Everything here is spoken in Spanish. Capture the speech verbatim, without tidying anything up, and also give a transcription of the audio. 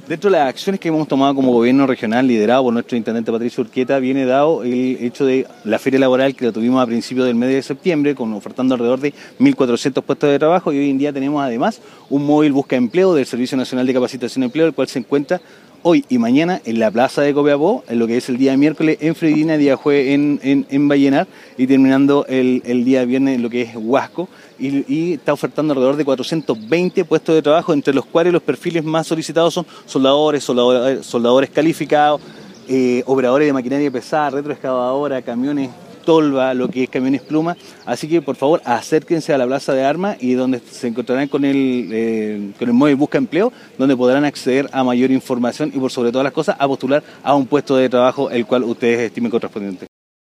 Dentro de las acciones que hemos tomado como gobierno regional, liderado por nuestro intendente Patricio Urquieta, viene dado el hecho de la feria laboral que la tuvimos a principios del mes de septiembre, con ofertando alrededor de mil cuatrocientos puestos de trabajo, y hoy en día tenemos además un móvil busca empleo del Servicio Nacional de Capacitación y Empleo, el cual se encuentra hoy y mañana en la plaza de Copiapó, en lo que es el día miércoles en Freirina, día jueves en, en, en Vallenar, y terminando el, el día viernes en lo que es Huasco, y, y está ofertando alrededor de cuatrocientos veinte puestos de trabajo, entre los cuales los perfiles más solicitados son soldadores, soldadores, soldadores calificados, eh, operadores de maquinaria pesada, retroexcavadora, camiones tolva, lo que es camiones pluma. Así que por favor acérquense a la plaza de armas, y donde se encontrarán con el, eh, con el móvil busca empleo, donde podrán acceder a mayor información y por sobre todas las cosas a postular a un puesto de trabajo el cual ustedes estimen correspondiente.